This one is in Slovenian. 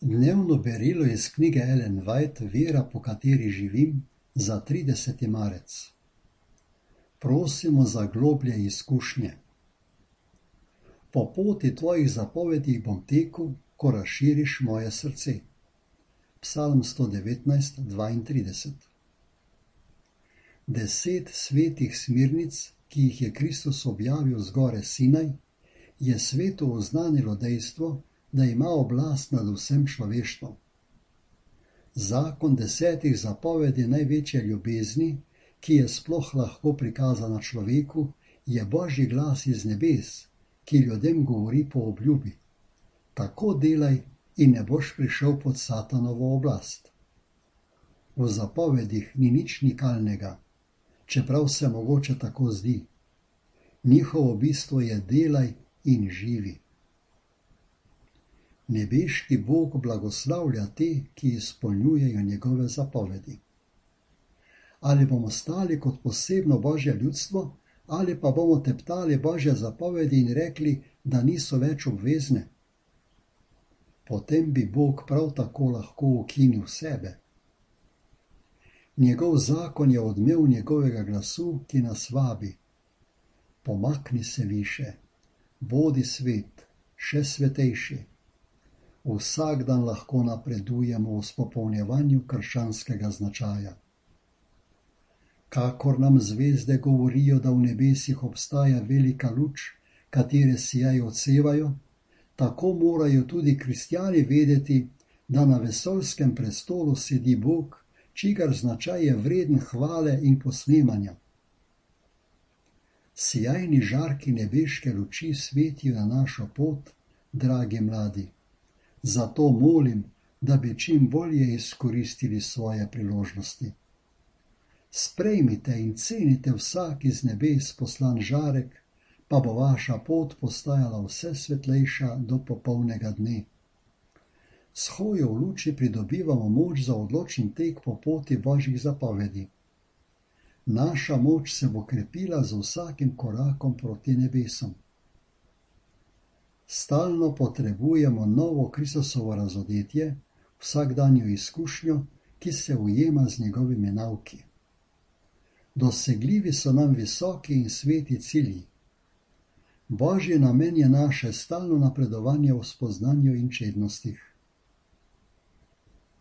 Dnevno berilo iz knjige Ellen White Vera, po kateri živim, za 30. marec. Prosimo za globlje izkušnje. Po poti tvojih zapovedi bom tekel, ko razširiš moje srce. Psalm 119, 32. 10 svetih smernic, ki jih je Kristus objavil z gore Sinaj, je svetu oznanilo dejstvo, da ima oblast nad vsem človeštvom. Zakon 10 zapovedi največje ljubezni, ki je sploh lahko prikazana človeku, je Božji glas iz nebes, ki ljudem govori po obljubi. Tako delaj in ne boš prišel pod Satanovo oblast. V zapovedih ni nič nikalnega, čeprav se mogoče tako zdi. Njihovo bistvo je delaj in živi. Nebeški Bog blagoslavlja te, ki izpolnjujejo njegove zapovedi. Ali bomo stali kot posebno Božje ljudstvo, ali pa bomo teptali Božje zapovedi in rekli, da niso več obvezne? Potem bi Bog prav tako lahko ukinil sebe. Njegov zakon je odmev njegovega glasu, ki nas vabi. Pomakni se više, bodi svet, še svetejši. Vsak dan lahko napredujemo v spopolnjevanju krščanskega značaja. Kakor nam zvezde govorijo, da v nebesih obstaja velika luč, katere sijaj odsevajo, tako morajo tudi kristjani vedeti, da na vesoljskem prestolu sedi Bog, čigar značaj je vreden hvale in posnemanja. Sijajni žarki nebeške luči svetijo na našo pot, dragi mladi. Zato molim, da bi čim bolje izkoristili svoje priložnosti. Sprejmite in cenite vsak iz nebes poslan žarek, pa bo vaša pot postajala vse svetlejša do popolnega dne. S hojo v luči pridobivamo moč za odločen tek po poti Božjih zapovedi. Naša moč se bo krepila z vsakim korakom proti nebesom. Stalno potrebujemo novo Kristusovo razodetje, vsakdanjo izkušnjo, ki se ujema z njegovimi nauki. Dosegljivi so nam visoki in sveti cilji. Božji namen je naše stalno napredovanje v spoznanju in čednostih.